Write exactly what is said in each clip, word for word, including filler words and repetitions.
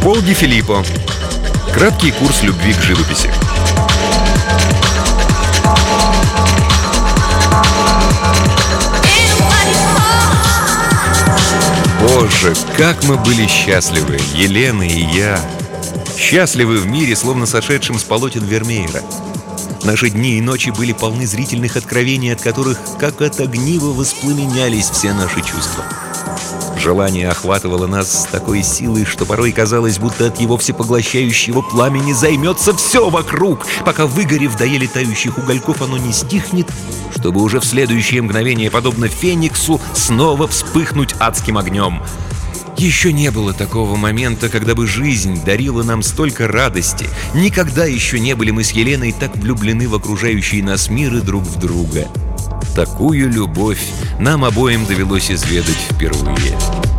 Пол Ди Филиппо. Краткий курс любви к живописи. Боже, как мы были счастливы, Елена и я. Счастливы в мире, словно сошедшим с полотен Вермеера. Наши дни и ночи были полны зрительных откровений, от которых, как от огнива, воспламенялись все наши чувства. Желание охватывало нас с такой силой, что порой казалось, будто от его всепоглощающего пламени займется все вокруг, пока, выгорев до еле тающих угольков, оно не стихнет, чтобы уже в следующее мгновение, подобно фениксу, снова вспыхнуть адским огнем. Еще не было такого момента, когда бы жизнь дарила нам столько радости. Никогда еще не были мы с Еленой так влюблены в окружающий нас мир и друг в друга. Такую любовь нам обоим довелось изведать впервые.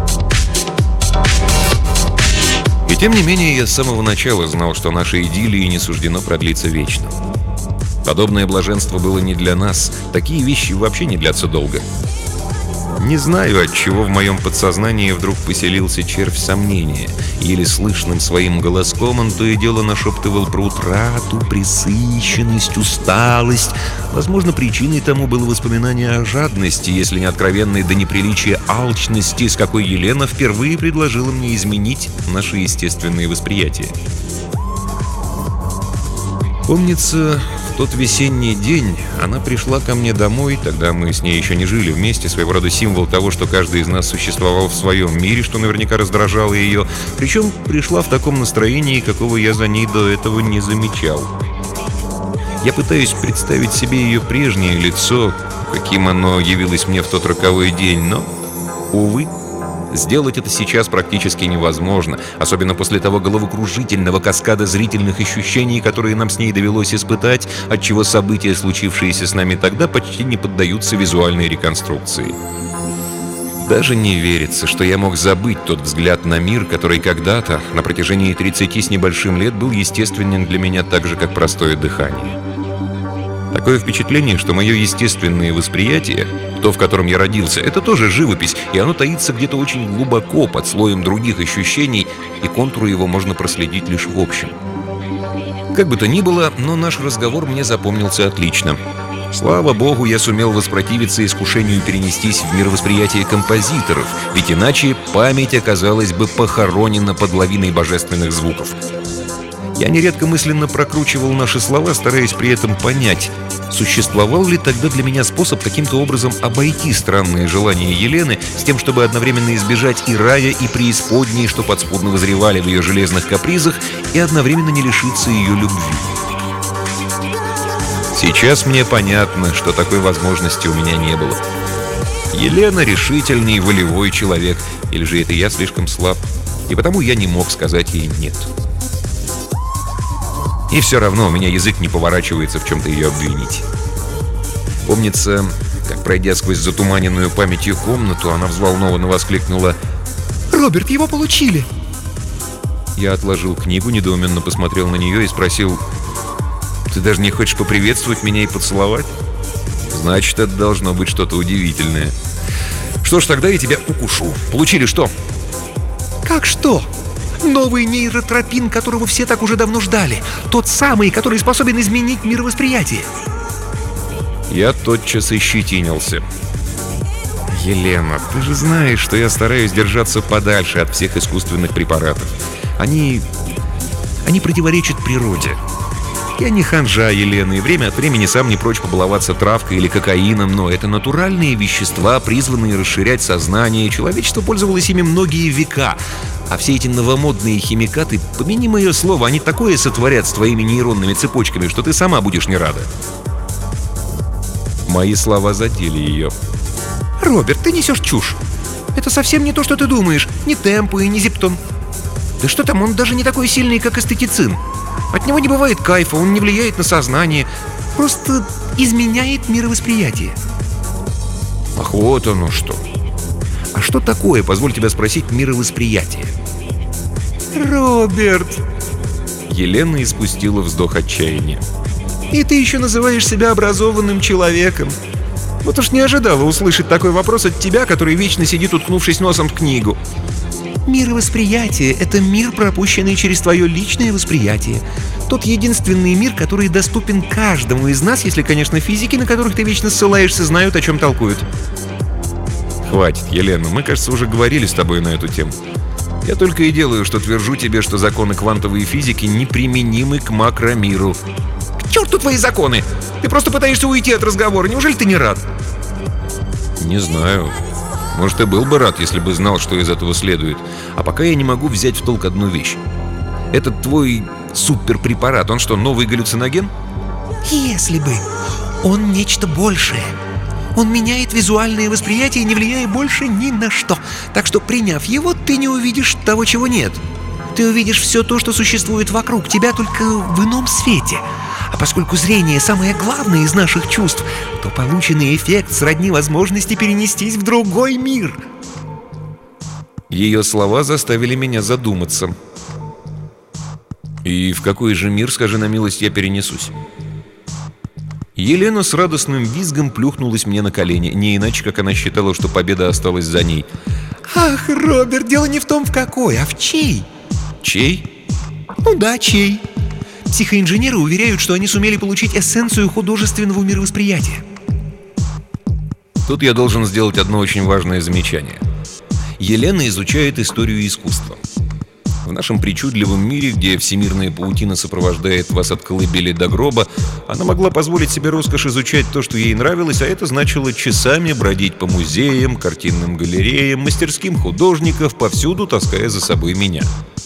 И тем не менее, я с самого начала знал, что нашей идиллии не суждено продлиться вечно. Подобное блаженство было не для нас. Такие вещи вообще не длятся долго. Не знаю, отчего в моем подсознании вдруг поселился червь сомнения. Еле слышным своим голоском он то и дело нашептывал про утрату, пресыщенность, усталость. Возможно, причиной тому было воспоминание о жадности, если не откровенной до неприличия алчности, с какой Елена впервые предложила мне изменить наши естественные восприятия. Помнится, в тот весенний день она пришла ко мне домой. Тогда мы с ней еще не жили вместе. Своего рода символ того, что каждый из нас существовал в своем мире, что наверняка раздражало ее. Причем пришла в таком настроении, какого я за ней до этого не замечал. Я пытаюсь представить себе ее прежнее лицо, каким оно явилось мне в тот роковой день, но, увы, сделать это сейчас практически невозможно, особенно после того головокружительного каскада зрительных ощущений, которые нам с ней довелось испытать, отчего события, случившиеся с нами тогда, почти не поддаются визуальной реконструкции. Даже не верится, что я мог забыть тот взгляд на мир, который когда-то, на протяжении тридцати с небольшим лет, был естественен для меня так же, как простое дыхание. Такое впечатление, что мое естественное восприятие, то, в котором я родился, это тоже живопись, и оно таится где-то очень глубоко, под слоем других ощущений, и контуры его можно проследить лишь в общем. Как бы то ни было, но наш разговор мне запомнился отлично. Слава богу, я сумел воспротивиться искушению перенестись в мировосприятие композиторов, ведь иначе память оказалась бы похоронена под лавиной божественных звуков. Я нередко мысленно прокручивал наши слова, стараясь при этом понять, существовал ли тогда для меня способ каким-то образом обойти странные желания Елены с тем, чтобы одновременно избежать и рая, и преисподней, что подспудно возревали в ее железных капризах, и одновременно не лишиться ее любви. Сейчас мне понятно, что такой возможности у меня не было. Елена — решительный, волевой человек, или же это я слишком слаб, и потому я не мог сказать ей «нет». И все равно у меня язык не поворачивается в чем-то ее обвинить. Помнится, как, пройдя сквозь затуманенную памятью комнату, она взволнованно воскликнула: «Роберт, его получили!» Я отложил книгу, недоуменно посмотрел на нее и спросил: «Ты даже не хочешь поприветствовать меня и поцеловать? Значит, это должно быть что-то удивительное. Что ж, тогда я тебя укушу. Получили что?» «Как что? Новый нейротропин, которого все так уже давно ждали. Тот самый, который способен изменить мировосприятие». Я тотчас ощетинился. «Елена, ты же знаешь, что я стараюсь держаться подальше от всех искусственных препаратов. Они... они противоречат природе. Я не ханжа, Елена, и время от времени сам не прочь побаловаться травкой или кокаином, но это натуральные вещества, призванные расширять сознание. Человечество пользовалось ими многие века. А все эти новомодные химикаты, помяни мое слово, они такое сотворят с твоими нейронными цепочками, что ты сама будешь не рада». Мои слова задели ее. «Роберт, ты несешь чушь. Это совсем не то, что ты думаешь. Ни темпо и ни зептон. Да что там, он даже не такой сильный, как эстетицин. От него не бывает кайфа, он не влияет на сознание. Просто изменяет мировосприятие». «Ах, вот оно что. А что такое, позволь тебя спросить, мировосприятие?» «Роберт!» Елена испустила вздох отчаяния. «И ты еще называешь себя образованным человеком. Вот уж не ожидала услышать такой вопрос от тебя, который вечно сидит, уткнувшись носом в книгу. Мировосприятие — это мир, пропущенный через твое личное восприятие. Тот единственный мир, который доступен каждому из нас, если, конечно, физики, на которых ты вечно ссылаешься, знают, о чем толкуют. Хватит, Елена, мы, кажется, уже говорили с тобой на эту тему. Я только и делаю, что твержу тебе, что законы квантовой физики неприменимы к макромиру. К черту твои законы! Ты просто пытаешься уйти от разговора. Неужели ты не рад? Не знаю. Может, и был бы рад, если бы знал, что из этого следует. А пока я не могу взять в толк одну вещь. Этот твой суперпрепарат, он что, новый галлюциноген? Если бы. Он нечто большее. Он меняет визуальное восприятие, не влияя больше ни на что. Так что, приняв его, ты не увидишь того, чего нет. Ты увидишь все то, что существует вокруг тебя, только в ином свете. А поскольку зрение самое главное из наших чувств, то полученный эффект сродни возможности перенестись в другой мир. Ее слова заставили меня задуматься. И в какой же мир, скажи на милость, я перенесусь? Елена с радостным визгом плюхнулась мне на колени, не иначе, как она считала, что победа осталась за ней. Ах, Роберт, дело не в том, в какой, а в чей. Чей? Ну да, чей. Психоинженеры уверяют, что они сумели получить эссенцию художественного мировосприятия. Тут я должен сделать одно очень важное замечание. Елена изучает историю искусства. В нашем причудливом мире, где всемирная паутина сопровождает вас от колыбели до гроба, она могла позволить себе роскошь изучать то, что ей нравилось, а это значило часами бродить по музеям, картинным галереям, мастерским художников, повсюду таская за собой меня.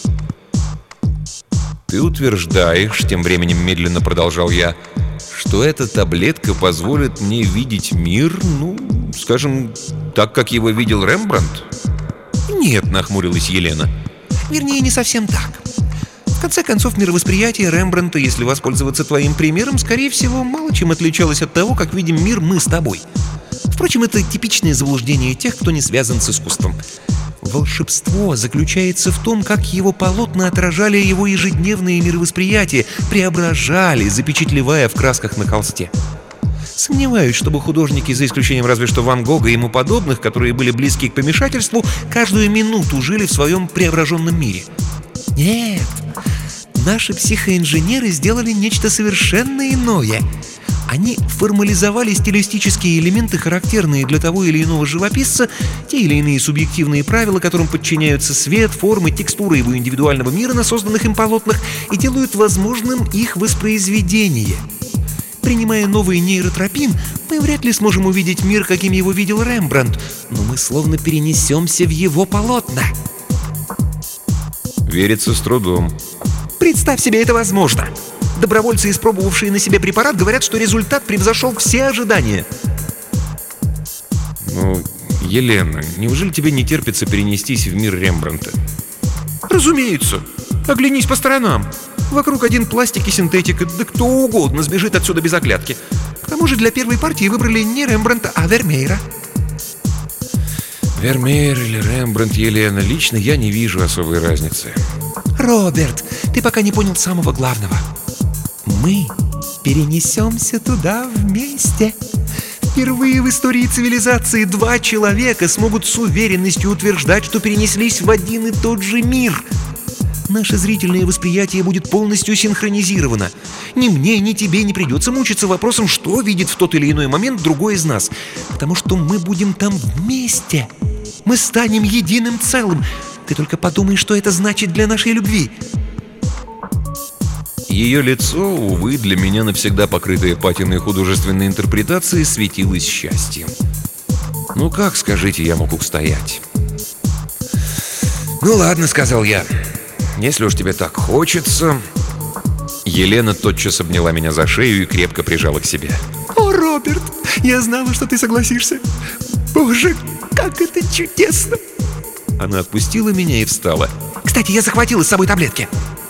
«Ты утверждаешь, — тем временем медленно продолжал я, — что эта таблетка позволит мне видеть мир, ну, скажем, так, как его видел Рембрандт?» «Нет, — нахмурилась Елена. Вернее, не совсем так. В конце концов, мировосприятие Рембрандта, если воспользоваться твоим примером, скорее всего, мало чем отличалось от того, как видим мир мы с тобой. Впрочем, это типичное заблуждение тех, кто не связан с искусством. Волшебство заключается в том, как его полотна отражали его ежедневное мировосприятие, преображали, запечатлевая в красках на холсте. Сомневаюсь, чтобы художники, за исключением разве что Ван Гога и ему подобных, которые были близки к помешательству, каждую минуту жили в своем преображенном мире. Нет, наши психоинженеры сделали нечто совершенно иное. Они формализовали стилистические элементы, характерные для того или иного живописца, те или иные субъективные правила, которым подчиняются свет, формы, текстура его индивидуального мира на созданных им полотнах, и делают возможным их воспроизведение. Принимая новый нейротропин, мы вряд ли сможем увидеть мир, каким его видел Рембрандт, но мы словно перенесемся в его полотна. Верится с трудом. Представь себе, это возможно. Добровольцы, испробовавшие на себе препарат, говорят, что результат превзошел все ожидания. Ну, Елена, неужели тебе не терпится перенестись в мир Рембрандта? Разумеется. Оглянись по сторонам. Вокруг один пластик и синтетика, да кто угодно сбежит отсюда без оглядки. К тому же для первой партии выбрали не Рембрандта, а Вермеера. Вермеер или Рембрандт, Елена, лично я не вижу особой разницы. Роберт, ты пока не понял самого главного. Мы перенесемся туда вместе. Впервые в истории цивилизации два человека смогут с уверенностью утверждать, что перенеслись в один и тот же мир. Наше зрительное восприятие будет полностью синхронизировано. Ни мне, ни тебе не придется мучиться вопросом, что видит в тот или иной момент другой из нас. Потому что мы будем там вместе. Мы станем единым целым. Ты только подумай, что это значит для нашей любви. Ее лицо, увы, для меня навсегда покрытое патиной художественной интерпретации, светилось счастьем. Ну как, скажите, я мог устоять? «Ну ладно, — сказал я, — если уж тебе так хочется...» Елена тотчас обняла меня за шею и крепко прижала к себе. «О, Роберт, я знала, что ты согласишься. Боже, как это чудесно!» Она отпустила меня и встала. «Кстати, я захватила с собой таблетки».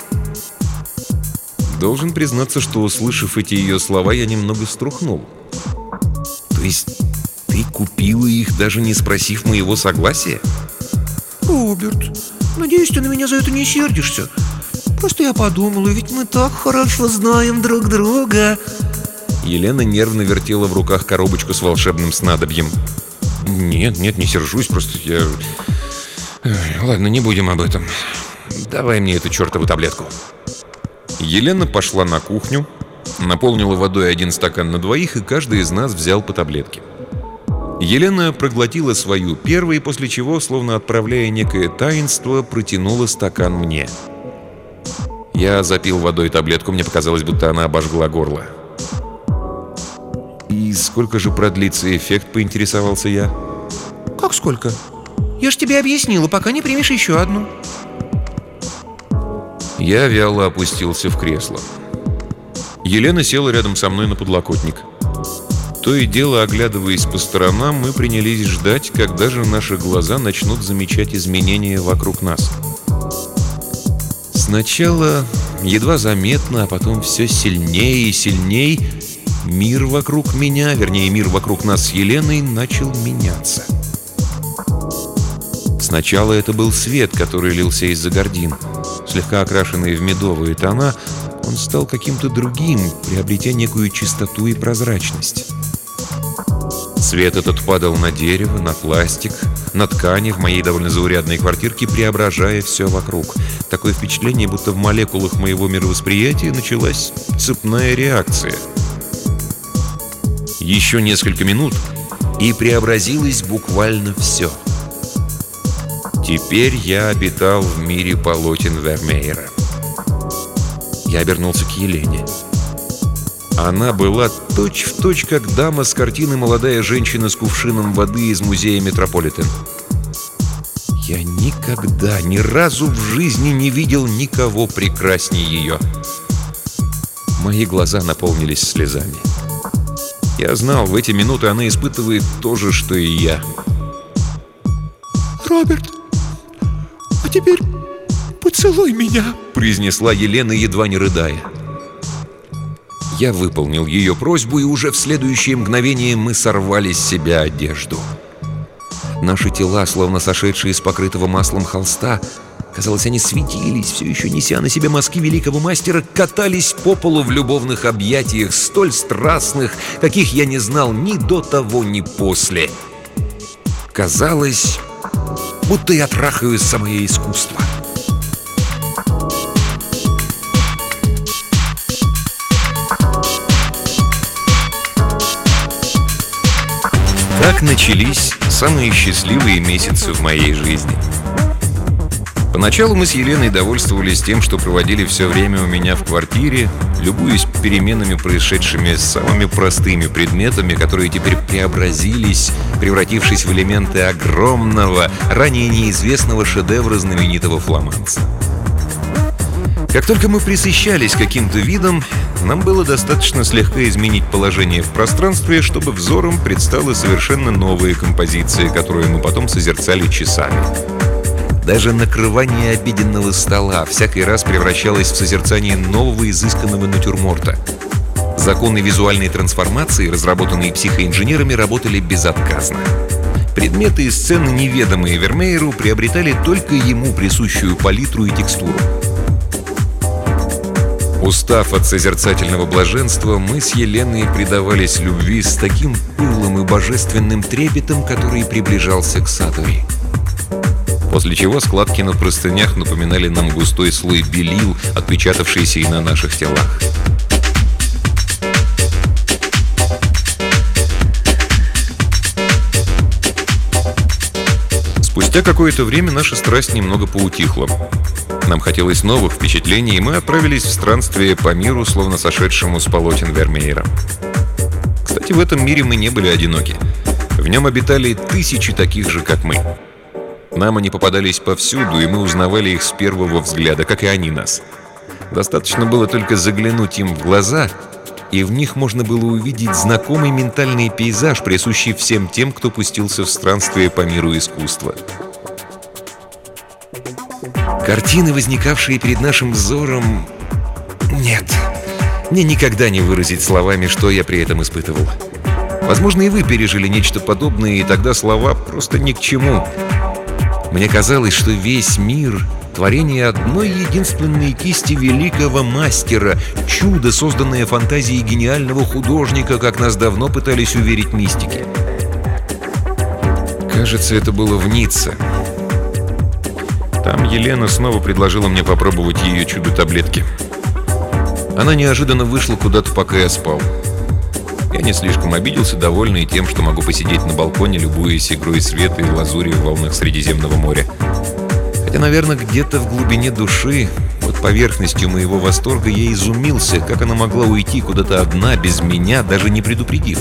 Должен признаться, что, услышав эти ее слова, я немного струхнул. То есть ты купила их, даже не спросив моего согласия? Роберт, надеюсь, ты на меня за это не сердишься. Просто я подумала, ведь мы так хорошо знаем друг друга. Елена нервно вертела в руках коробочку с волшебным снадобьем. Нет, нет, не сержусь, просто я... Ладно, не будем об этом. Давай мне эту чертову таблетку. Елена пошла на кухню, наполнила водой один стакан на двоих, и каждый из нас взял по таблетке. Елена проглотила свою первой, после чего, словно отправляя некое таинство, протянула стакан мне. Я запил водой таблетку, мне показалось, будто она обожгла горло. «И сколько же продлится эффект?» — поинтересовался я. «Как сколько? Я ж тебе объяснила, пока не примешь еще одну». Я вяло опустился в кресло. Елена села рядом со мной на подлокотник. То и дело, оглядываясь по сторонам, мы принялись ждать, когда же наши глаза начнут замечать изменения вокруг нас. Сначала едва заметно, а потом все сильнее и сильнее мир вокруг меня, вернее, мир вокруг нас с Еленой, начал меняться. Сначала это был свет, который лился из-за гардин. Слегка окрашенный в медовые тона, он стал каким-то другим, приобретя некую чистоту и прозрачность. Свет этот падал на дерево, на пластик, на ткани в моей довольно заурядной квартирке, преображая все вокруг. Такое впечатление, будто в молекулах моего мировосприятия началась цепная реакция. Еще несколько минут, и преобразилось буквально все. Теперь я обитал в мире полотен Вермеера. Я обернулся к Елене. Она была точь-в-точь, как дама с картины «Молодая женщина с кувшином воды» из музея Метрополитен. Я никогда, ни разу в жизни не видел никого прекраснее ее. Мои глаза наполнились слезами. Я знал, в эти минуты она испытывает то же, что и я. «Роберт, а теперь поцелуй меня», — произнесла Елена, едва не рыдая. Я выполнил ее просьбу, и уже в следующее мгновение мы сорвали с себя одежду. Наши тела, словно сошедшие с покрытого маслом холста, казалось, они светились, все еще неся на себе мазки великого мастера, катались по полу в любовных объятиях, столь страстных, каких я не знал ни до того, ни после. Казалось, будто я трахаю самое искусство. Так начались самые счастливые месяцы в моей жизни. Поначалу мы с Еленой довольствовались тем, что проводили все время у меня в квартире, любуясь переменами, происшедшими с самыми простыми предметами, которые теперь преобразились, превратившись в элементы огромного, ранее неизвестного шедевра знаменитого фламандца. Как только мы пресыщались каким-то видом, нам было достаточно слегка изменить положение в пространстве, чтобы взором предстала совершенно новая композиция, которую мы потом созерцали часами. Даже накрывание обеденного стола всякий раз превращалось в созерцание нового изысканного натюрморта. Законы визуальной трансформации, разработанные психоинженерами, работали безотказно. Предметы и сцены, неведомые Вермееру, приобретали только ему присущую палитру и текстуру. Устав от созерцательного блаженства, мы с Еленой предавались любви с таким пылом и божественным трепетом, который приближался к сатуре. После чего складки на простынях напоминали нам густой слой белил, отпечатавшийся и на наших телах. Спустя какое-то время наша страсть немного поутихла. Нам хотелось новых впечатлений, и мы отправились в странствие по миру, словно сошедшему с полотен Вермеера. Кстати, в этом мире мы не были одиноки. В нем обитали тысячи таких же, как мы. Нам они попадались повсюду, и мы узнавали их с первого взгляда, как и они нас. Достаточно было только заглянуть им в глаза, и в них можно было увидеть знакомый ментальный пейзаж, присущий всем тем, кто пустился в странствие по миру искусства. Картины, возникавшие перед нашим взором... Нет, мне никогда не выразить словами, что я при этом испытывал. Возможно, и вы пережили нечто подобное, и тогда слова просто ни к чему. Мне казалось, что весь мир — творение одной единственной кисти великого мастера, чудо, созданное фантазией гениального художника, как нас давно пытались уверить мистики. Кажется, это было в Ницце. Там Елена снова предложила мне попробовать ее чудо-таблетки. Она неожиданно вышла куда-то, пока я спал. Я не слишком обиделся, довольный тем, что могу посидеть на балконе, любуясь игрой света и лазури в волнах Средиземного моря. Хотя, наверное, где-то в глубине души, под поверхностью моего восторга, я изумился, как она могла уйти куда-то одна, без меня, даже не предупредив.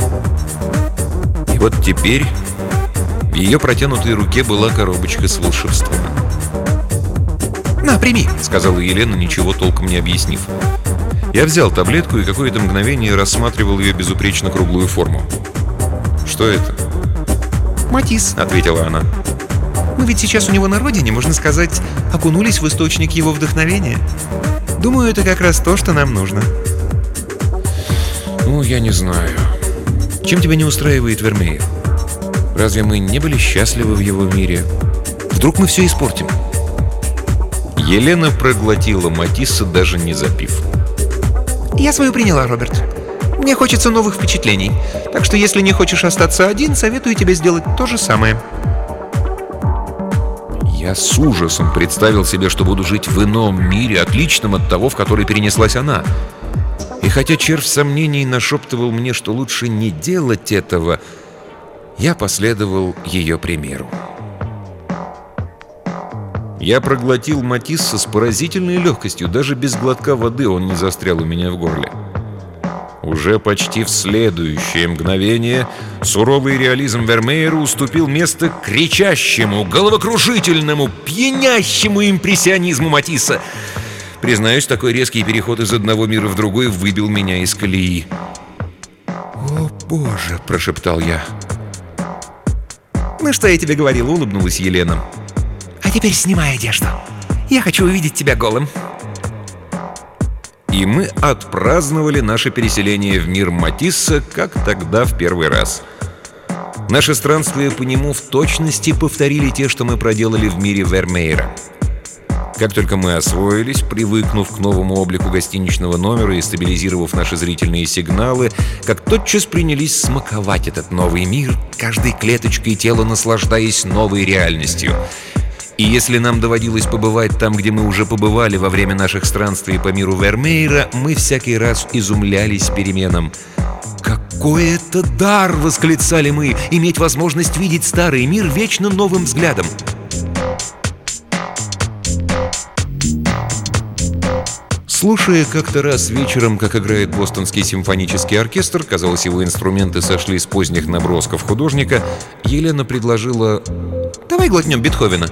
И вот теперь в ее протянутой руке была коробочка с волшебством. «На, прими», — сказала Елена, ничего толком не объяснив. Я взял таблетку и какое-то мгновение рассматривал ее безупречно круглую форму. «Что это?» «Матисс», — ответила она. «Мы ведь сейчас у него на родине, можно сказать, окунулись в источник его вдохновения. Думаю, это как раз то, что нам нужно». «Ну, я не знаю. Чем тебя не устраивает Вермеер? Разве мы не были счастливы в его мире? Вдруг мы все испортим?» Елена проглотила Матисса, даже не запив. «Я свою приняла, Роберт. Мне хочется новых впечатлений. Так что, если не хочешь остаться один, советую тебе сделать то же самое». Я с ужасом представил себе, что буду жить в ином мире, отличном от того, в который перенеслась она. И хотя червь сомнений нашептывал мне, что лучше не делать этого, я последовал ее примеру. Я проглотил Матисса с поразительной легкостью, даже без глотка воды он не застрял у меня в горле. Уже почти в следующее мгновение суровый реализм Вермеера уступил место кричащему, головокружительному, пьянящему импрессионизму Матисса. Признаюсь, такой резкий переход из одного мира в другой выбил меня из колеи. «О, Боже!» – прошептал я. «Ну что я тебе говорила?» – улыбнулась Елена. «А теперь снимай одежду. Я хочу увидеть тебя голым». И мы отпраздновали наше переселение в мир Матисса, как тогда в первый раз. Наши странствия по нему в точности повторили те, что мы проделали в мире Вермеера. Как только мы освоились, привыкнув к новому облику гостиничного номера и стабилизировав наши зрительные сигналы, как тотчас принялись смаковать этот новый мир, каждой клеточкой тела наслаждаясь новой реальностью. И если нам доводилось побывать там, где мы уже побывали во время наших странствий по миру Вермеера, мы всякий раз изумлялись переменам. «Какой это дар!» — восклицали мы, иметь возможность видеть старый мир вечно новым взглядом. Слушая как-то раз вечером, как играет Бостонский симфонический оркестр, казалось, его инструменты сошли с поздних набросков художника, Елена предложила: «Давай глотнем Бетховена».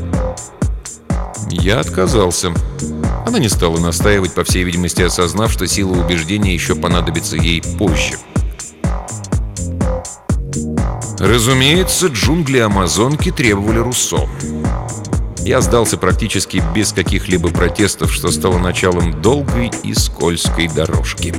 Я отказался. Она не стала настаивать, по всей видимости, осознав, что сила убеждения еще понадобится ей позже. Разумеется, джунгли Амазонки требовали Руссо. Я сдался практически без каких-либо протестов, что стало началом долгой и скользкой дорожки.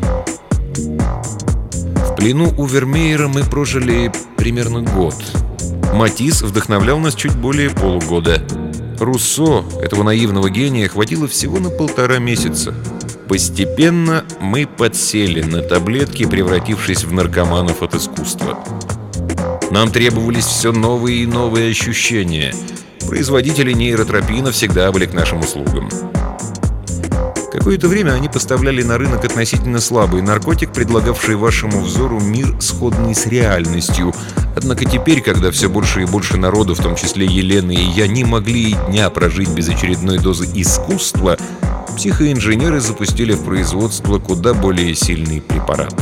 В плену у Вермеера мы прожили примерно год. Матисс вдохновлял нас чуть более полугода. Руссо, этого наивного гения, хватило всего на полтора месяца. Постепенно мы подсели на таблетки, превратившись в наркоманов от искусства. Нам требовались все новые и новые ощущения. Производители нейротропина всегда были к нашим услугам. Какое-то время они поставляли на рынок относительно слабый наркотик, предлагавший вашему взору мир, сходный с реальностью. Однако теперь, когда все больше и больше народу, в том числе Елены и я, не могли и дня прожить без очередной дозы искусства, психоинженеры запустили в производство куда более сильный препарат.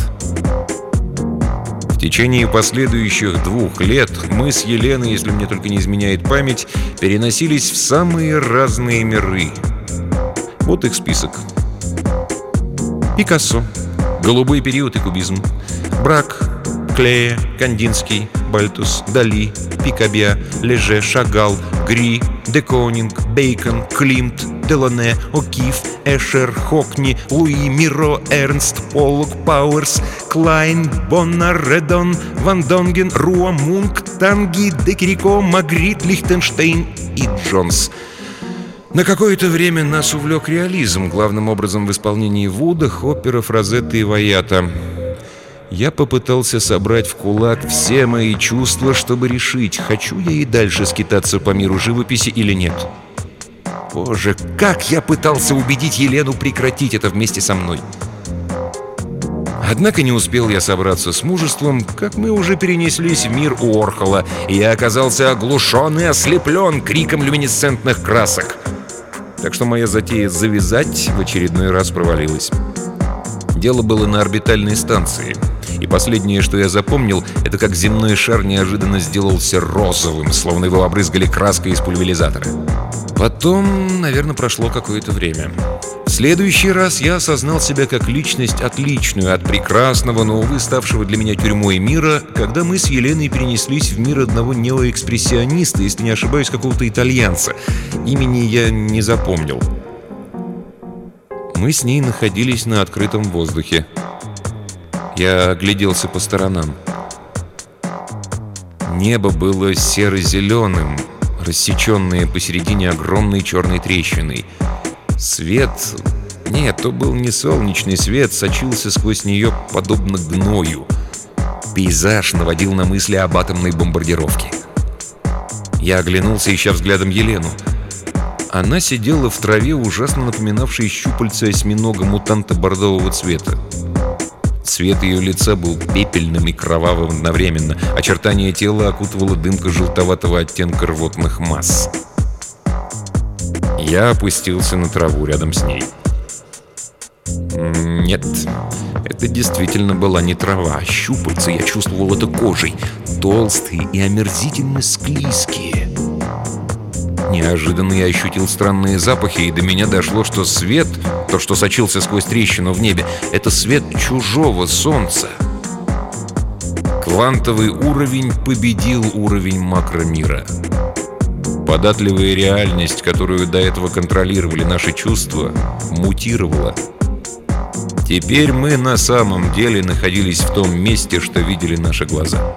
В течение последующих двух лет мы с Еленой, если мне только не изменяет память, переносились в самые разные миры. Вот их список. Пикассо, голубой период и кубизм, Брак, Клея, Кандинский, Бальтус, Дали, Пикабья, Леже, Шагал, Гри, де Конинг, Бейкон, Климт, Делане, О'Кифф, Эшер, Хокни, Луи, Миро, Эрнст, Поллок, Пауэрс, Клайн, Боннар, Редон, Ван Донген, Руа, Мунк, Танги, Декерико, Магрит, Лихтенштейн и Джонс. На какое-то время нас увлек реализм, главным образом в исполнении Вуда, Хоппера, Фразетта и Ваята. Я попытался собрать в кулак все мои чувства, чтобы решить, хочу я и дальше скитаться по миру живописи или нет. Боже, как я пытался убедить Елену прекратить это вместе со мной. Однако не успел я собраться с мужеством, как мы уже перенеслись в мир Уорхола, и я оказался оглушен и ослеплен криком люминесцентных красок. Так что моя затея завязать в очередной раз провалилась. Дело было на орбитальной станции, и последнее, что я запомнил, это как земной шар неожиданно сделался розовым, словно его обрызгали краской из пульверизатора. Потом, наверное, прошло какое-то время. В следующий раз я осознал себя как личность отличную от прекрасного, но, увы, ставшего для меня тюрьмой мира, когда мы с Еленой перенеслись в мир одного неоэкспрессиониста, если не ошибаюсь, какого-то итальянца. Имени я не запомнил. Мы с ней находились на открытом воздухе. Я огляделся по сторонам. Небо было серо-зеленым, рассеченное посередине огромной черной трещиной. Свет... Нет, то был не солнечный свет, сочился сквозь нее подобно гною. Пейзаж наводил на мысли об атомной бомбардировке. Я оглянулся, ища взглядом Елену. Она сидела в траве, ужасно напоминавшей щупальца осьминога-мутанта бордового цвета. Цвет ее лица был пепельным и кровавым одновременно. Очертания тела окутывала дымка желтоватого оттенка рвотных масс. Я опустился на траву рядом с ней. Нет, это действительно была не трава, а щупальца. Я чувствовал это кожей. Толстые и омерзительно склизкие. Неожиданно я ощутил странные запахи, и до меня дошло, что свет, то, что сочился сквозь трещину в небе, это свет чужого солнца. Квантовый уровень победил уровень макромира. Податливая реальность, которую до этого контролировали наши чувства, мутировала. Теперь мы на самом деле находились в том месте, что видели наши глаза.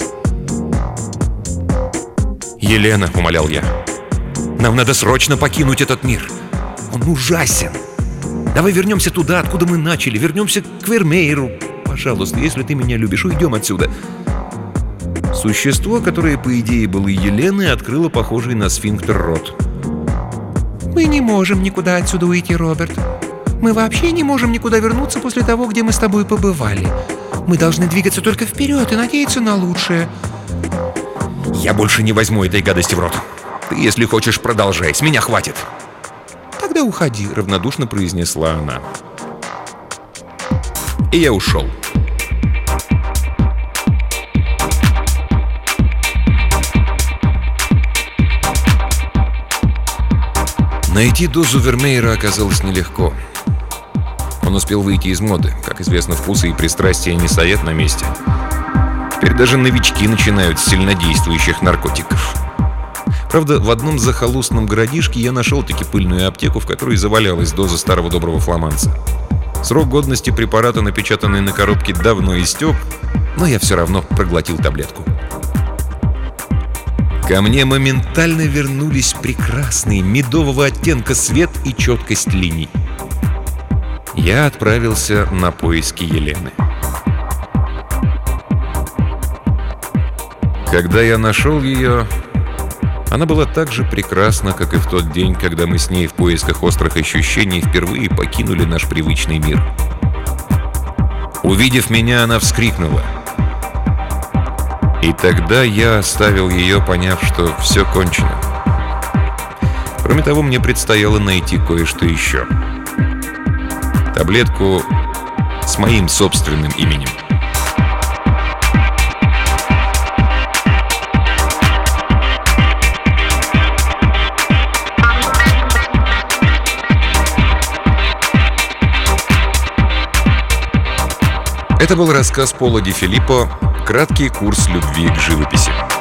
«Елена», — умолял я, — «нам надо срочно покинуть этот мир. Он ужасен. Давай вернемся туда, откуда мы начали. Вернемся к Вермееру. Пожалуйста, если ты меня любишь, уйдем отсюда». Существо, которое, по идее, было Еленой, открыло похожий на сфинктер рот. «Мы не можем никуда отсюда уйти, Роберт. Мы вообще не можем никуда вернуться после того, где мы с тобой побывали. Мы должны двигаться только вперед и надеяться на лучшее». «Я больше не возьму этой гадости в рот. Ты, если хочешь, продолжай. С меня хватит». «Тогда уходи», — равнодушно произнесла она. И я ушел. Найти дозу Вермеера оказалось нелегко. Он успел выйти из моды. Как известно, вкусы и пристрастия не стоят на месте. Теперь даже новички начинают с сильнодействующих наркотиков. Правда, в одном захолустном городишке я нашел-таки пыльную аптеку, в которой завалялась доза старого доброго фламандца. Срок годности препарата, напечатанный на коробке, давно истек, но я все равно проглотил таблетку. Ко мне моментально вернулись прекрасные медового оттенка свет и четкость линий. Я отправился на поиски Елены. Когда я нашел ее, она была так же прекрасна, как и в тот день, когда мы с ней в поисках острых ощущений впервые покинули наш привычный мир. Увидев меня, она вскрикнула. И тогда я оставил ее, поняв, что все кончено. Кроме того, мне предстояло найти кое-что еще. Таблетку с моим собственным именем. Это был рассказ Пола Ди Филиппо «Краткий курс любви к живописи».